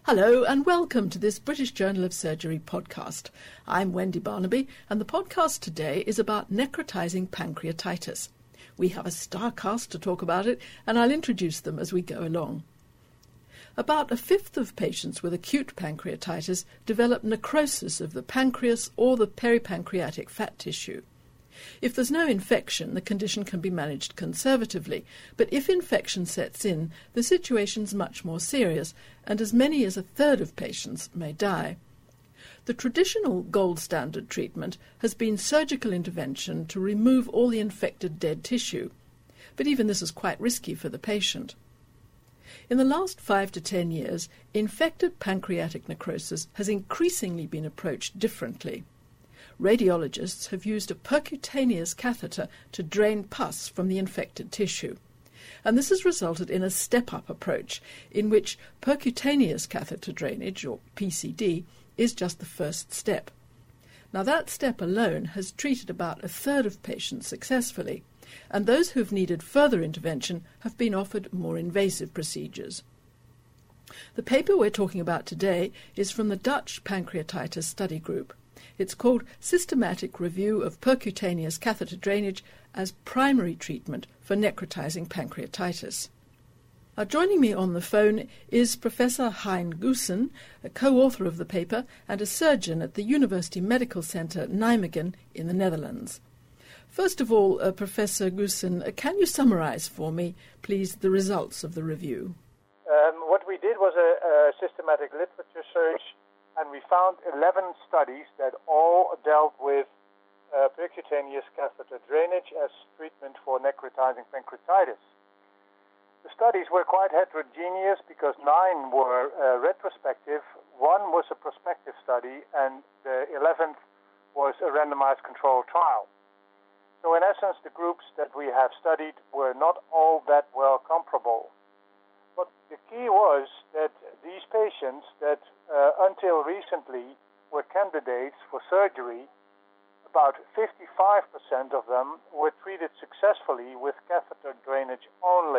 Hello and welcome to this British Journal of Surgery podcast. I'm Wendy Barnaby and the podcast today is about necrotizing pancreatitis. We have a star cast to talk about it and I'll introduce them as we go along. About a fifth of patients with acute pancreatitis develop necrosis of the pancreas or the peripancreatic fat tissue. If there's no infection, the condition can be managed conservatively, but if infection sets in, the situation's much more serious, and as many as a third of patients may die. The traditional gold standard treatment has been surgical intervention to remove all the infected dead tissue, but even this is quite risky for the patient. In the last 5 to 10 years, infected pancreatic necrosis has increasingly been approached differently. Radiologists have used a percutaneous catheter to drain pus from the infected tissue. And this has resulted in a step-up approach in which percutaneous catheter drainage, or PCD, is just the first step. Now that step alone has treated about a third of patients successfully, and those who have needed further intervention have been offered more invasive procedures. The paper we're talking about today is from the Dutch Pancreatitis Study Group. It's called Systematic Review of Percutaneous Catheter Drainage as Primary Treatment for Necrotizing Pancreatitis. Joining me on the phone is Professor Hein Goossen, a co-author of the paper and a surgeon at the University Medical Center Nijmegen in the Netherlands. First of all, Professor Goossen, can you summarize for me, please, the results of the review? What we did was a systematic literature search, and we found 11 studies that all dealt with percutaneous catheter drainage as treatment for necrotizing pancreatitis. The studies were quite heterogeneous because 9 were retrospective, 1 was a prospective study, and the 11th was a randomized controlled trial. So in essence, the groups that we have studied were not all that well comparable. But the key was that these patients that until recently were candidates for surgery, about 55% of them were treated successfully with catheter drainage only.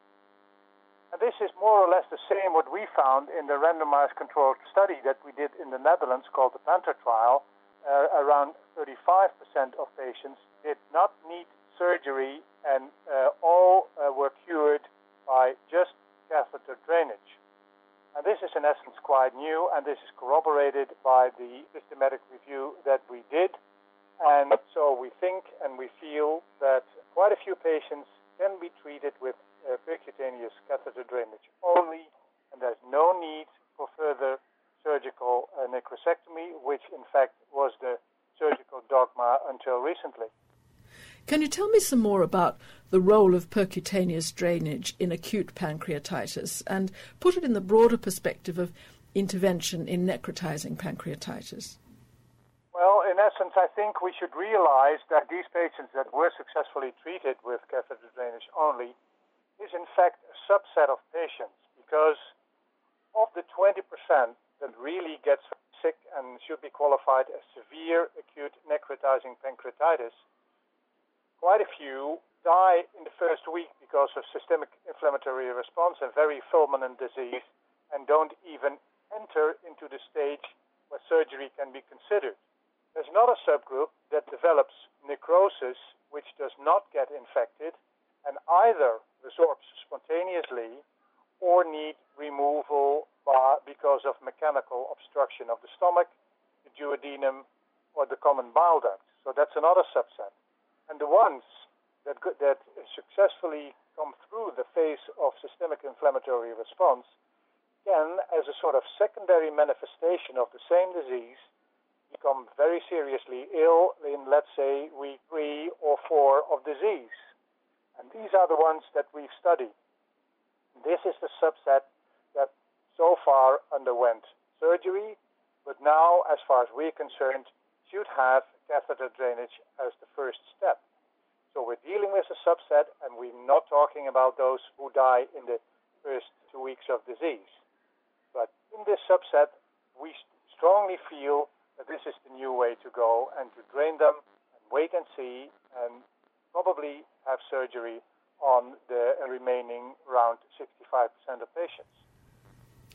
And this is more or less the same what we found in the randomized controlled study that we did in the Netherlands called the PANTHER trial. Around 35% of patients did not need surgery and all were cured by just catheter drainage. And this is in essence quite new, and this is corroborated by the systematic review that we did. And so we think and we feel that quite a few patients can be treated with percutaneous catheter drainage only, and there's no need for further surgical necrosectomy, which in fact was the surgical dogma until recently. Can you tell me some more about the role of percutaneous drainage in acute pancreatitis and put it in the broader perspective of intervention in necrotizing pancreatitis? Well, in essence, I think we should realize that these patients that were successfully treated with catheter drainage only is in fact a subset of patients, because of the 20% that really gets sick and should be qualified as severe acute necrotizing pancreatitis, quite a few die in the first week because of systemic inflammatory response and very fulminant disease, and don't even enter into the stage where surgery can be considered. There's another subgroup that develops necrosis which does not get infected and either resorbs spontaneously or need removal because of mechanical obstruction of the stomach, the duodenum, or the common bile duct. So that's another subset. And the ones that successfully come through the phase of systemic inflammatory response can, as a sort of secondary manifestation of the same disease, become very seriously ill in, let's say, week 3 or 4 of disease. And these are the ones that we've studied. This is the subset that so far underwent surgery, but now, as far as we're concerned, should have catheter drainage as the first step. So we're dealing with a subset, and we're not talking about those who die in the first 2 weeks of disease. But in this subset, we strongly feel that this is the new way to go, and to drain them and wait and see, and probably have surgery on the remaining around 65% of patients.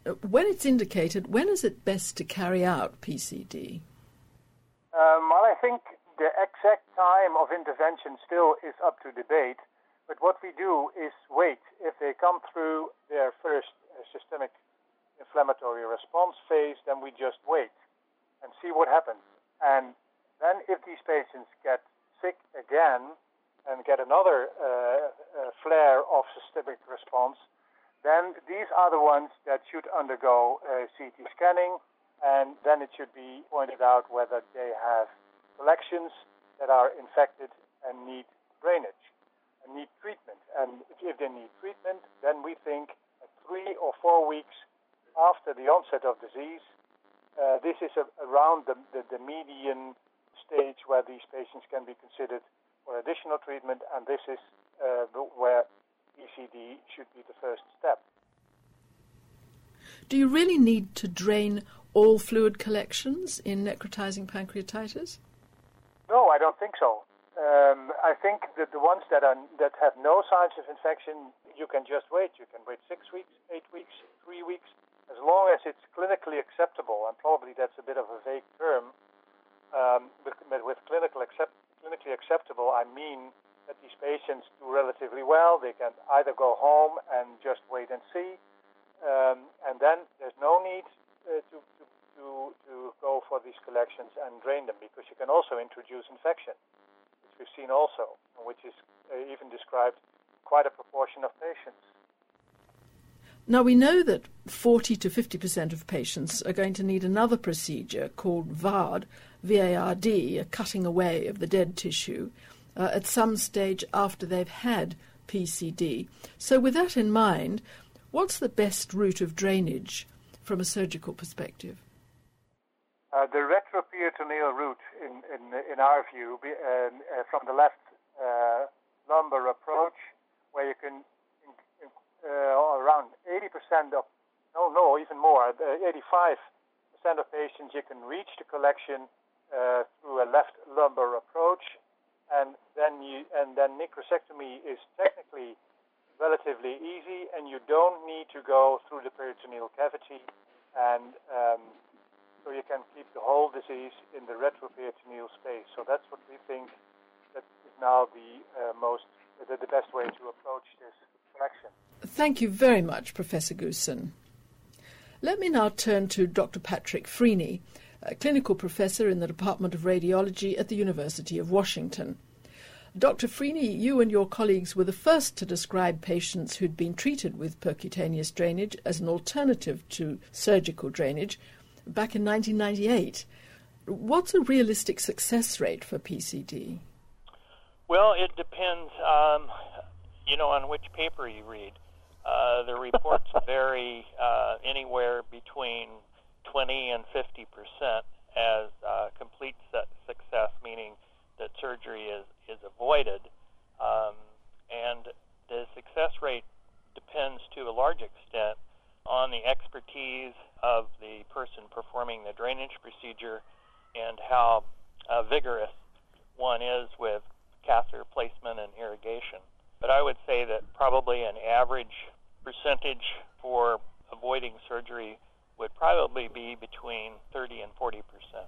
when it's indicated, when is it best to carry out PCD? Well, I think the exact time of intervention still is up to debate, but what we do is wait. If they come through their first systemic inflammatory response phase, then we just wait and see what happens. And then if these patients get sick again and get another flare of systemic response, then these are the ones that should undergo CT scanning, and then it should be pointed out whether they have collections that are infected and need drainage and need treatment. And if they need treatment, then we think 3 or 4 weeks after the onset of disease, this is around the median stage where these patients can be considered for additional treatment, and this is where PCD should be the first step. Do you really need to drain all fluid collections in necrotizing pancreatitis? No, I don't think so. I think that the ones that have no signs of infection, you can just wait. You can wait 6 weeks, 8 weeks, 3 weeks, as long as it's clinically acceptable. And probably that's a bit of a vague term. But with clinically acceptable, I mean that these patients do relatively well. They can either go home and just wait and see, and then there's no need to go for these collections and drain them, because you can also introduce infection, which we've seen also, which is even described in quite a proportion of patients. Now, we know that 40 to 50% of patients are going to need another procedure called VARD, V-A-R-D, a cutting away of the dead tissue, at some stage after they've had PCD. So with that in mind, what's the best route of drainage from a surgical perspective? The retroperitoneal route, in our view, from the left lumbar approach, where you can around 80% of, even more, 85% of patients, you can reach the collection through a left lumbar approach, and then necrosectomy is technically relatively easy, and you don't need to go through the peritoneal cavity, and so you can keep the whole disease in the retroperitoneal space. So that's what we think that is now the best way to approach this collection. Thank you very much, Professor Goossen. Let me now turn to Dr. Patrick Freeney, a clinical professor in the Department of Radiology at the University of Washington. Dr. Freeney, you and your colleagues were the first to describe patients who'd been treated with percutaneous drainage as an alternative to surgical drainage back in 1998. What's a realistic success rate for PCD? Well, it depends, on which paper you read. The reports vary anywhere between 20 and 50% as complete success, meaning that surgery is avoided. And the success rate depends to a large extent on the expertise of the person performing the drainage procedure and how vigorous one is with catheter placement and irrigation. But I would say that probably an average percentage for avoiding surgery would probably be between 30 and 40%.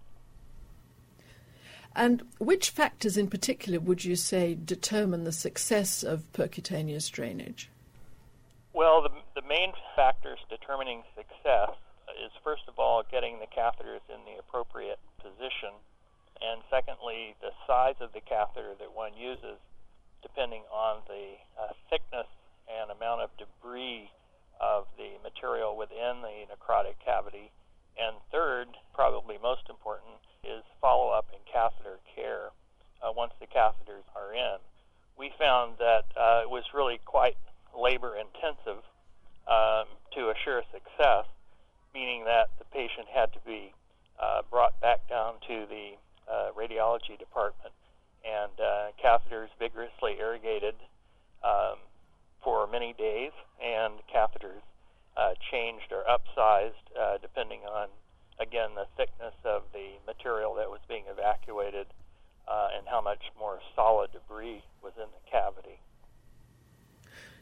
And which factors in particular would you say determine the success of percutaneous drainage? Well, the main factors determining success is, first of all, getting the catheters in the appropriate position, and secondly, the size of the catheter that one uses, depending on the thickness and amount of debris of the material within the necrotic cavity. And third, probably most important, is follow-up in catheter care once the catheters are in. We found that it was really quite labor-intensive to assure success, meaning that the patient had to be brought back down to the radiology department and catheters vigorously irrigated for many days, and catheters changed or upsized depending on, again, the thickness of the material that was being evacuated and how much more solid debris was in the cavity.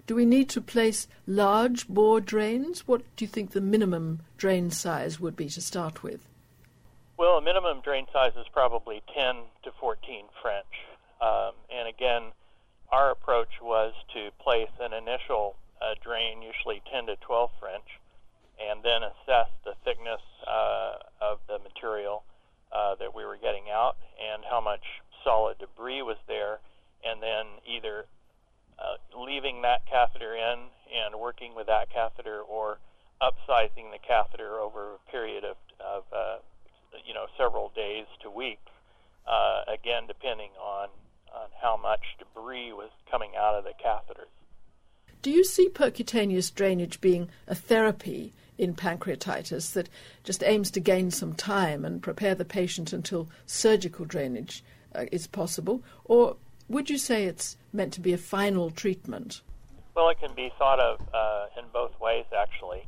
Do we need to place large bore drains? What do you think the minimum drain size would be to start with? Well, a minimum drain size is probably 10 to 14 French. And again, our approach was to place an initial drain, usually 10 to 12 French, and then assess the thickness of the material that we were getting out and how much solid debris was there, and then either leaving that catheter in and working with that catheter or upsizing the catheter over a period of several days to weeks, again, depending on how much debris was coming out of the catheters. Do you see percutaneous drainage being a therapy in pancreatitis that just aims to gain some time and prepare the patient until surgical drainage is possible? Or would you say it's meant to be a final treatment? Well, it can be thought of in both ways, actually.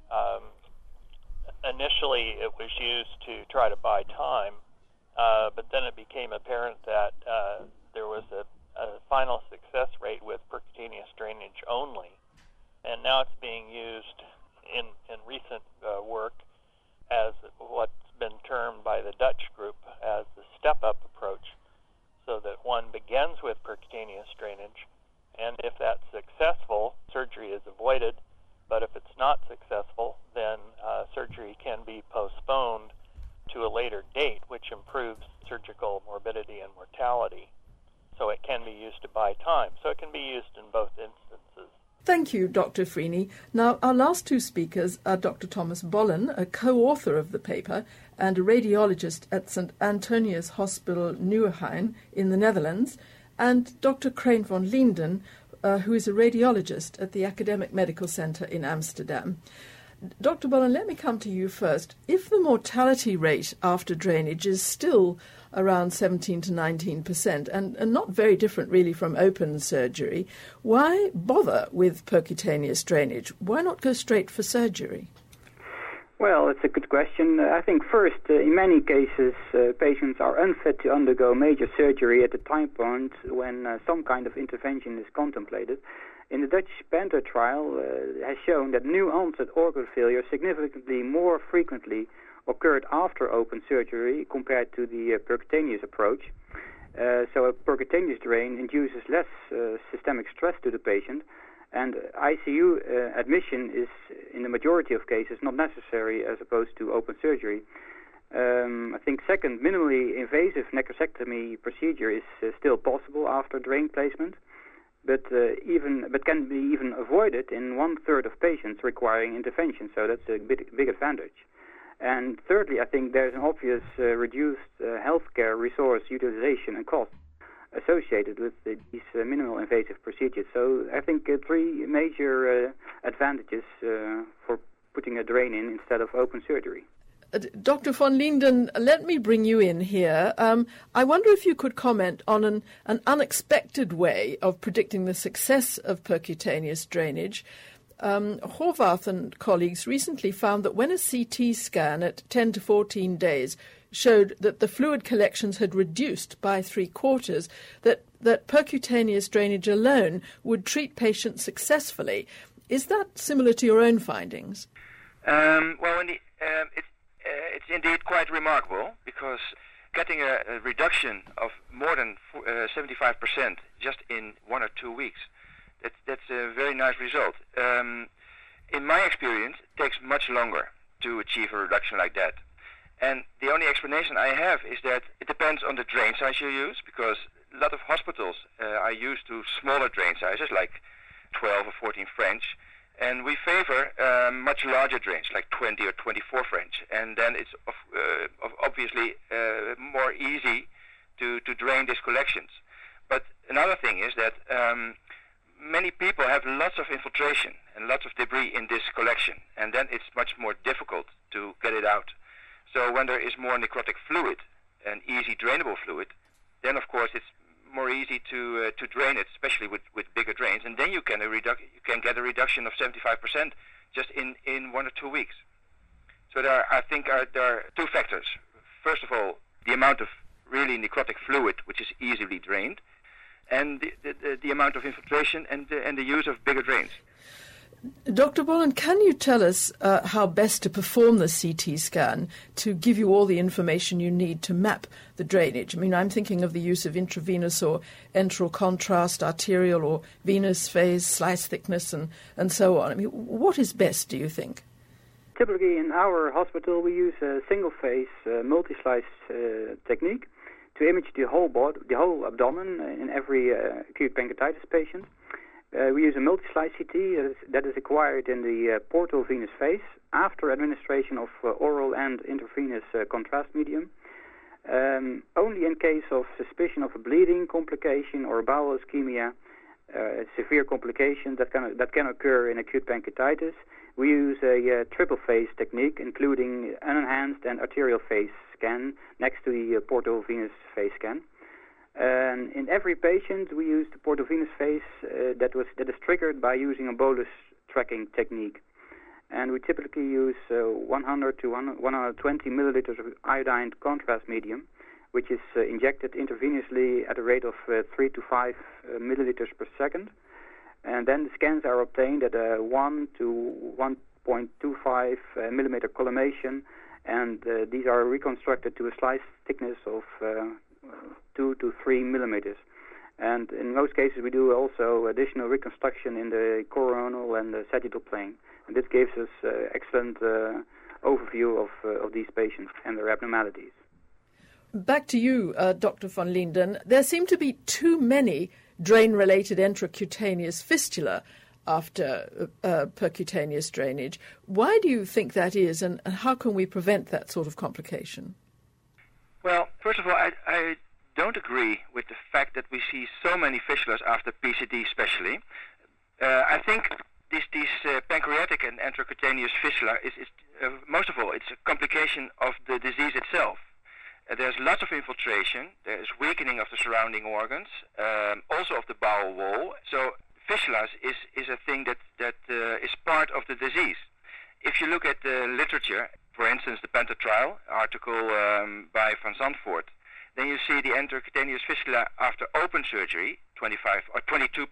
Initially, it was used to try to buy time, but then it became apparent that there was a final success rate with percutaneous drainage only, and now it's being used in recent work as what's been termed by the Dutch group as the step-up approach, so that one begins with percutaneous drainage, and if that's successful, surgery is avoided, but if it's not successful, then surgery can be postponed to a later date, which improves surgical morbidity and mortality. So it can be used to buy time. So it can be used in both instances. Thank you, Dr. Freeney. Now, our last two speakers are Dr. Thomas Bollen, a co-author of the paper and a radiologist at St. Antonius Hospital Nieuwegein in the Netherlands, and Dr. Krijn van Linden, who is a radiologist at the Academic Medical Center in Amsterdam. Dr. Bollen, let me come to you first. If the mortality rate after drainage is still around 17 to 19%, and not very different really from open surgery, why bother with percutaneous drainage? Why not go straight for surgery? Well, it's a good question. I think first, in many cases, patients are unfit to undergo major surgery at the time point when some kind of intervention is contemplated. In the Dutch PANTHER trial has shown that new onset organ failure significantly more frequently occurred after open surgery compared to the percutaneous approach. So a percutaneous drain induces less systemic stress to the patient, and ICU admission is, in the majority of cases, not necessary as opposed to open surgery. I think second, minimally invasive necrosectomy procedure is still possible after drain placement, but can be even avoided in 1/3 of patients requiring intervention. So that's a big advantage. And thirdly, I think there's an obvious reduced healthcare resource utilization and cost associated with these minimal invasive procedures. So I think three major advantages for putting a drain in instead of open surgery. Dr. van Linden, let me bring you in here. I wonder if you could comment on an unexpected way of predicting the success of percutaneous drainage. Horvath and colleagues recently found that when a CT scan at 10 to 14 days showed that the fluid collections had reduced by 3/4, that percutaneous drainage alone would treat patients successfully. Is that similar to your own findings? It's indeed quite remarkable, because getting a reduction of more than 75% just in 1 or 2 weeks, that's a very nice result. In my experience, it takes much longer to achieve a reduction like that. And the only explanation I have is that it depends on the drain size you use, because a lot of hospitals are used to smaller drain sizes, like 12 or 14 French, and we favor much larger drains, like 20 or 24 French. And then it's obviously more easy to drain these collections. But another thing is that many people have lots of infiltration and lots of debris in this collection, and then it's much more difficult to get it out. So when there is more necrotic fluid and easy drainable fluid, then of course it's more easy to drain it, especially with bigger drains, and then you can get a reduction of 75% just in 1 or 2 weeks. So there are two factors. First of all, the amount of really necrotic fluid which is easily drained, and the amount of infiltration and the use of bigger drains. Dr. Bolland, can you tell us how best to perform the CT scan to give you all the information you need to map the drainage? I mean, I'm thinking of the use of intravenous or enteral contrast, arterial or venous phase, slice thickness, and so on. I mean, what is best, do you think? Typically in our hospital we use a single-phase multi-slice technique to image the whole body, the whole abdomen in every acute pancreatitis patient. We use a multi-slice CT that is acquired in the portal venous phase after administration of oral and intravenous contrast medium. Only in case of suspicion of a bleeding complication or bowel ischemia, severe complication that can occur in acute pancreatitis, we use a triple phase technique, including an enhanced and arterial phase scan next to the portal venous phase scan. And in every patient, we use the portal venous phase that is triggered by using a bolus tracking technique. And we typically use 100 to 120 milliliters of iodine contrast medium, which is injected intravenously at a rate of 3 to 5 milliliters per second. And then the scans are obtained at a 1 to 1.25 millimeter collimation, and these are reconstructed to a slice thickness of 2 to 3 millimeters. And in most cases we do also additional reconstruction in the coronal and the sagittal plane. And this gives us excellent overview of these patients and their abnormalities. Back to you, Dr. von Linden. There seem to be too many drain-related intracutaneous fistula after percutaneous drainage. Why do you think that is, and how can we prevent that sort of complication? Well, first of all, I don't agree with the fact that we see so many fistulas after PCD especially. I think this pancreatic and intracutaneous fistula is most of all, it's a complication of the disease itself. There's lots of infiltration, there's weakening of the surrounding organs, also of the bowel wall. So fistulas is a thing that is part of the disease. If you look at the literature, for instance, the PANTA trial article by Van Zandvoort, then you see the intracutaneous fistula after open surgery, 25 or 22%,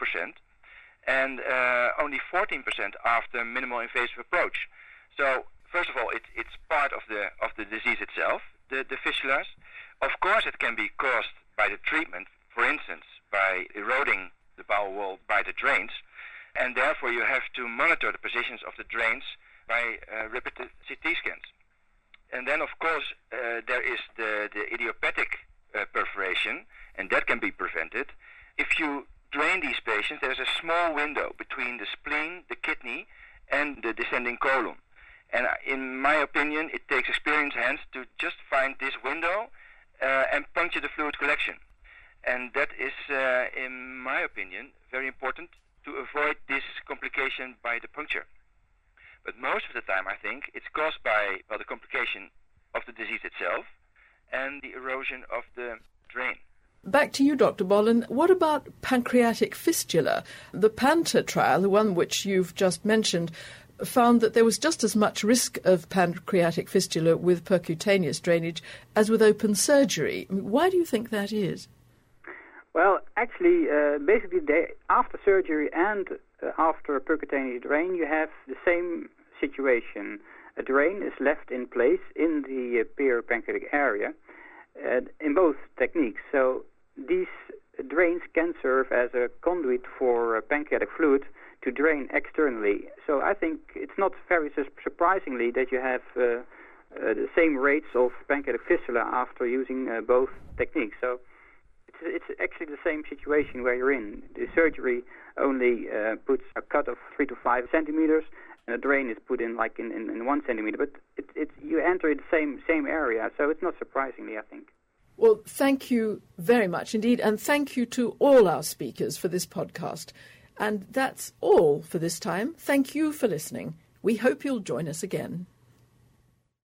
and only 14% after minimal invasive approach. So first of all, it's part of the disease itself, the fistulas. Of course, it can be caused by the treatment, for instance, by eroding the bowel wall by the drains, and therefore you have to monitor the positions of the drains by repeated CT scans. And then, of course, there is the idiopathic perforation, and that can be prevented. If you drain these patients, there's a small window between the spleen, the kidney, and the descending colon. And in my opinion, it takes experienced hands to just find this window and puncture the fluid collection. And that is, in my opinion, very important to avoid this complication by the puncture. But most of the time, I think, it's caused by the complication of the disease itself and the erosion of the drain. Back to you, Dr. Bolland. What about pancreatic fistula? The PANTA trial, the one which you've just mentioned, found that there was just as much risk of pancreatic fistula with percutaneous drainage as with open surgery. Why do you think that is? Well, actually, basically, after surgery and after a percutaneous drain, you have the same situation. A drain is left in place in the peripancreatic area in both techniques. So these drains can serve as a conduit for pancreatic fluid to drain externally. So I think it's not very surprisingly that you have the same rates of pancreatic fistula after using both techniques. So it's actually the same situation where you're in. The surgery only puts a cut of 3 to 5 centimeters, and a drain is put in like in 1 centimeter. But you enter the same area, so it's not surprisingly, I think. Well, thank you very much indeed, and thank you to all our speakers for this podcast. And that's all for this time. Thank you for listening. We hope you'll join us again.